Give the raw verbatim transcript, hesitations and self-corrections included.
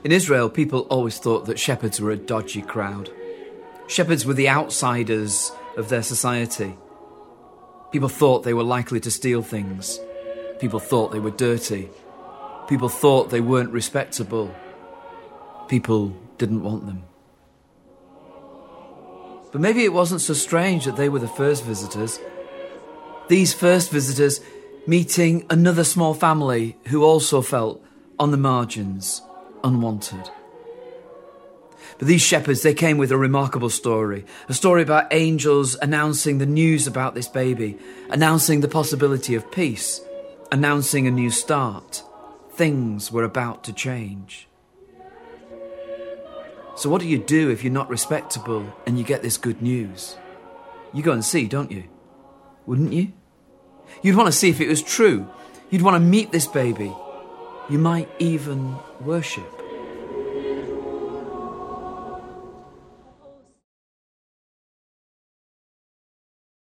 In Israel, people always thought that shepherds were a dodgy crowd. Shepherds were the outsiders of their society. People thought they were likely to steal things. People thought they were dirty. People thought they weren't respectable. People didn't want them. But maybe it wasn't so strange that they were the first visitors. These first visitors meeting another small family who also felt on the margins, unwanted. But these shepherds, they came with a remarkable story. A story about angels announcing the news about this baby, announcing the possibility of peace, announcing a new start. Things were about to change. So what do you do if you're not respectable and you get this good news? You go and see, don't you? Wouldn't you? You'd want to see if it was true. You'd want to meet this baby. You might even worship.